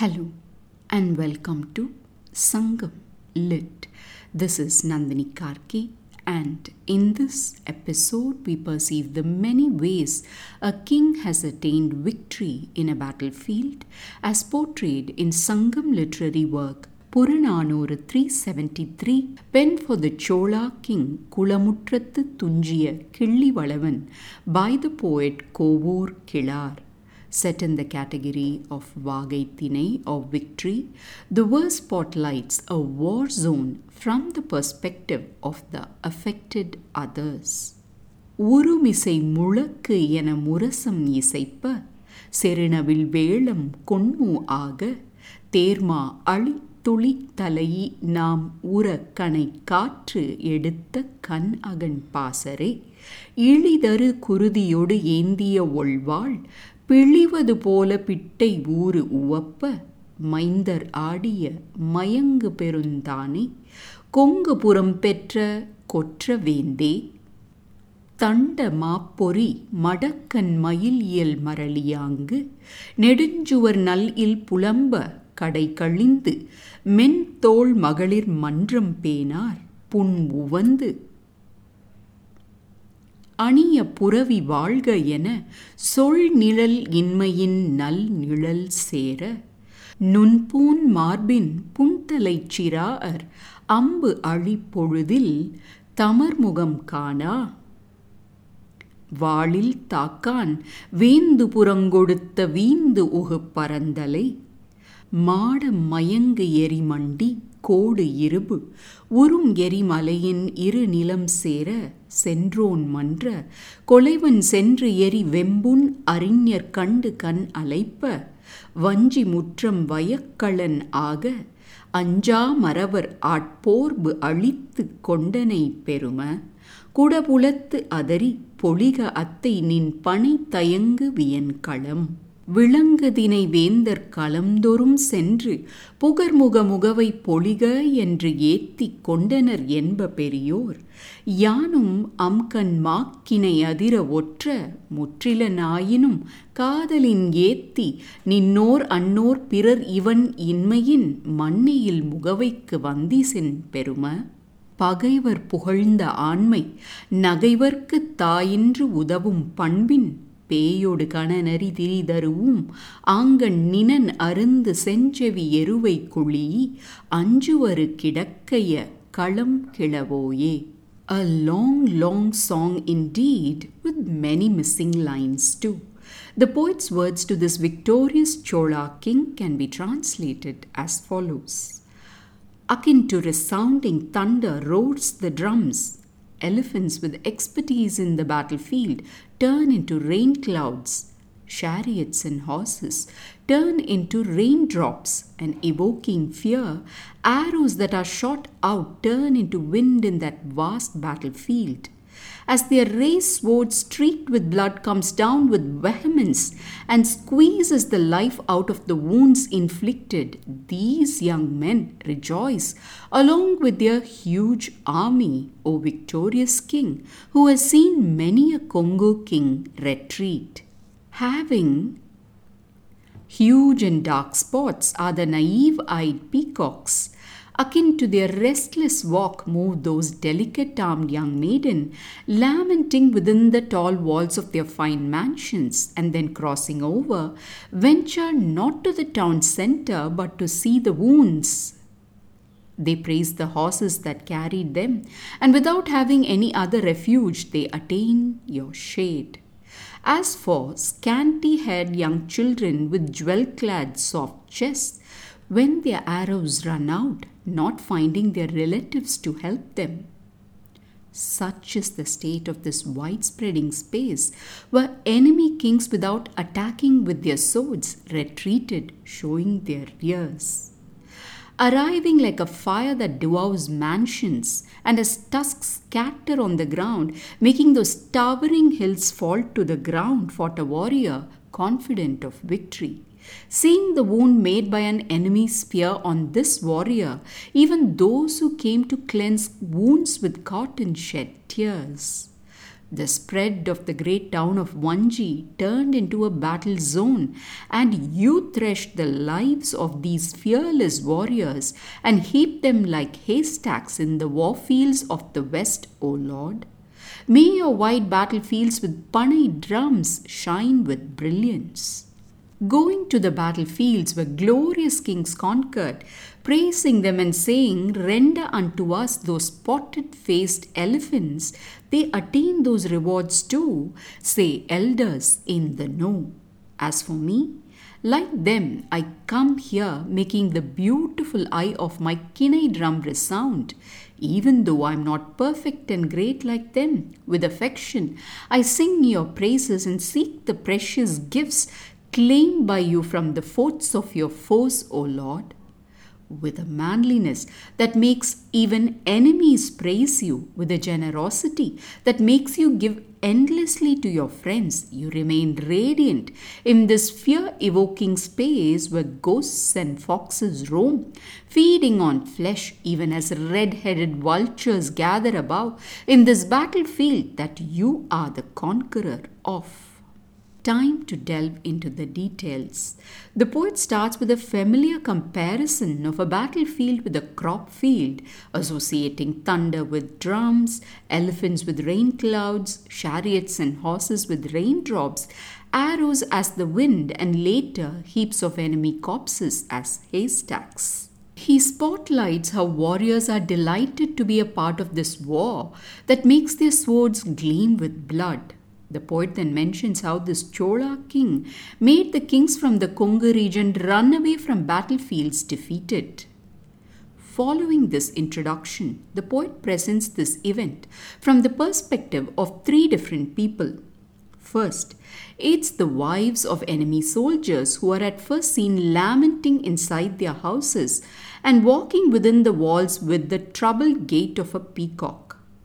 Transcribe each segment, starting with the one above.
Hello and welcome to Sangam Lit. This is Nandini Karki, and in this episode we perceive the many ways a king has attained victory in a battlefield as portrayed in Sangam literary work Purananuru 373, penned for the Chola king Kulamutrattu Tunjiya Killivalavan by the poet Kovur Kilar. Set in the category of Vagaithinai or victory, the verse spotlights a war zone from the perspective of the affected others. உருமிசை முழக்கு என முரசம் இசைப்ப செருணவில் வேளம் கொண்மு ஆக தேர்மா அழி துளி தலையி நாம் உற கணை காற்று எடுத்த கண் அகன் பாசரே இழிதரு குருதியொடு ஏந்திய ஒள்வாள் பிழிவது போல பிட்டை ஊறு உவப்ப மைந்தர் ஆடிய மயங்கு பெருந்தானே கொங்கு புறம் பெற்ற கொற்ற வேந்தே தண்ட மாப்பொறி மடக்கன் மயில் இயல் மரளியாங்கு நெடுஞ்சுவர் நல் இல் புலம்ப கடை கழிந்து மென் தோள் மகளிர் மன்றம் பேனார் புன் உவந்து அணிய புரவி வாழ்க என சொல் நிழல் இன்மையின் நல் நிழல் சேர நுண்பூன் மார்பின் புன்தலைச் சிறார் அம்பு அழிப்பொழுதில் தமர்முகம் காணா வாளில் தாக்கான் வேந்து புறங்கொடுத்த வீந்து உகு பரந்தலை மாட மயங்கு எரிமண்டி கோடு இருபு உறும் எரிமலையின் இரு நிலம் சேர சென்றோன் மன்ற கொலைவன் சென்று எரி வெம்புன் அறிஞர் கண்டு கண் அலைப்ப வஞ்சி முற்றம் வயக்களன் ஆக அஞ்சா மறவர் ஆட்போர்பு அழித்து கொண்டனை பெரும குடபுலத்து அதறி பொலிக அத்தை நின் பனை தயங்கு வியன்களம் விளங்குதினை வேந்தர் களம்தொறும் சென்று புகர்முக முகவை பொலிக என்று ஏத்தி கொண்டனர் என்ப பெரியோர் யானும் அம்கண் மாக்கினை அதிர ஒற்ற முற்றில நாயினும் காதலின் ஏத்தி நின்னோர் அன்னோர் பிறர் இவன் இன்மையின் மண்ணையில் முகவைக்கு வந்திசென் பெரும பகைவர் புகழ்ந்த ஆண்மை நகைவர்க்குத் தாயின்று உதவும் பண்பின் பேயொடு கணநரி திரிதருவும் ஆங்கண் நினன் அருந்து செஞ்செவி எருவை குழி அஞ்சுவரு கிடக்கைய களம் கிளவோயே. A long song indeed, with many missing lines too. The poet's words to this victorious Chola king can be translated as follows. Akin to resounding thunder roars the drums. Elephants with expertise in the battlefield turn into rain clouds. Chariots and horses turn into raindrops, and evoking fear, arrows that are shot out turn into wind in that vast battlefield. As their raised sword streaked with blood comes down with vehemence and squeezes the life out of the wounds inflicted, these young men rejoice along with their huge army, O victorious king, who has seen many a Congo king retreat. Having huge and dark spots are the naive-eyed peacocks. Akin to their restless walk move those delicate-armed young maiden, lamenting within the tall walls of their fine mansions, and then crossing over, venture not to the town centre but to see the wounds. They praise the horses that carried them, and without having any other refuge, they attain your shade. As for scanty-haired young children with jewel-clad soft chests, when their arrows run out, not finding their relatives to help them. Such is the state of this wide-spreading space, where enemy kings without attacking with their swords retreated, showing their rears. Arriving like a fire that devours mansions, and as tusks scatter on the ground, making those towering hills fall to the ground, fought a warrior confident of victory. Seeing the wound made by an enemy spear on this warrior, even those who came to cleanse wounds with cotton shed tears. The spread of the great town of Vanji turned into a battle zone, and you threshed the lives of these fearless warriors and heaped them like haystacks in the war fields of the west, O Lord. May your wide battlefields with Panay drums shine with brilliance. Going to the battlefields where glorious kings conquered, praising them and saying, "Render unto us those spotted-faced elephants, they attain those rewards too," say elders in the know. As for me, like them, I come here making the beautiful eye of my Kinai drum resound. Even though I am not perfect and great like them, with affection I sing your praises and seek the precious gifts claimed by you from the forts of your foes, O Lord. With a manliness that makes even enemies praise you, with a generosity that makes you give endlessly to your friends, you remain radiant in this fear-evoking space where ghosts and foxes roam, feeding on flesh even as red-headed vultures gather above in this battlefield that you are the conqueror of. Time to delve into the details. The poet starts with a familiar comparison of a battlefield with a crop field, associating thunder with drums, elephants with rain clouds, chariots and horses with raindrops, arrows as the wind, and later heaps of enemy corpses as haystacks. He spotlights how warriors are delighted to be a part of this war that makes their swords gleam with blood. The poet then mentions how this Chola king made the kings from the Konga region run away from battlefields defeated. Following this introduction, the poet presents this event from the perspective of three different people. First, it's the wives of enemy soldiers who are at first seen lamenting inside their houses and walking within the walls with the troubled gait of a peacock.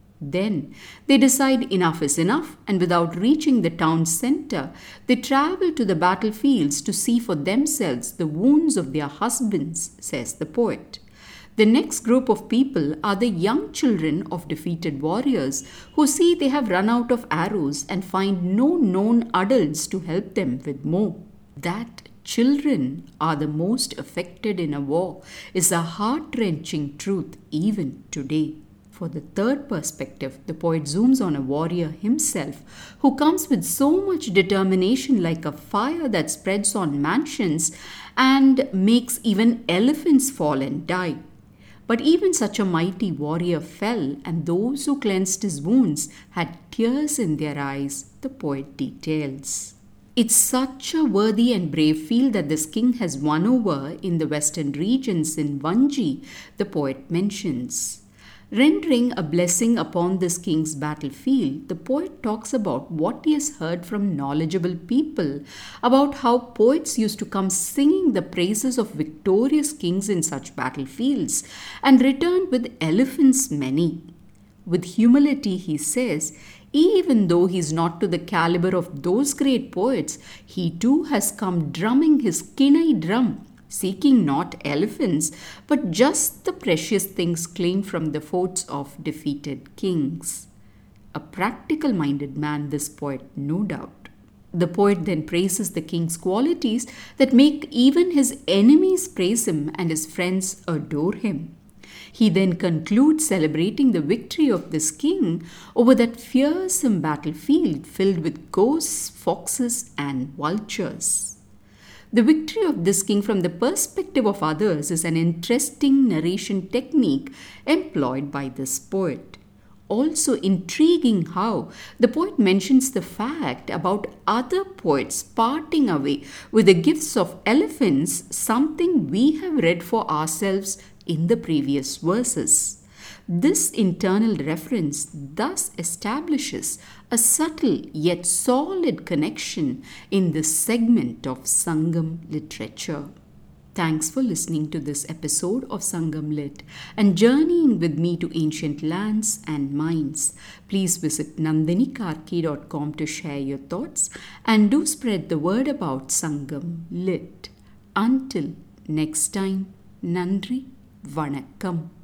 Then they decide enough is enough, and without reaching the town center, they travel to the battlefields to see for themselves the wounds of their husbands, says the poet. The next group of people are the young children of defeated warriors who see they have run out of arrows and find no known adults to help them with more. That children are the most affected in a war is a heart-wrenching truth even today. For the third perspective, the poet zooms on a warrior himself who comes with so much determination, like a fire that spreads on mansions and makes even elephants fall and die. But even such a mighty warrior fell, and those who cleansed his wounds had tears in their eyes, the poet details. It's such a worthy and brave field that this king has won over in the western regions in Vanji, the poet mentions. Rendering a blessing upon this king's battlefield, the poet talks about what he has heard from knowledgeable people about how poets used to come singing the praises of victorious kings in such battlefields and return with elephants many. With humility, he says, even though he is not to the caliber of those great poets, he too has come drumming his Kinai drum, seeking not elephants, but just the precious things claimed from the forts of defeated kings. A practical-minded man, this poet, no doubt. The poet then praises the king's qualities that make even his enemies praise him and his friends adore him. He then concludes celebrating the victory of this king over that fearsome battlefield filled with ghosts, foxes, and vultures. The victory of this king from the perspective of others is an interesting narration technique employed by this poet. Also intriguing how the poet mentions the fact about other poets parting away with the gifts of elephants, something we have read for ourselves in the previous verses. This internal reference thus establishes a subtle yet solid connection in this segment of Sangam literature. Thanks for listening to this episode of Sangam Lit and journeying with me to ancient lands and minds. Please visit nandinikarki.com to share your thoughts and do spread the word about Sangam Lit. Until next time, Nandri, Vanakkam.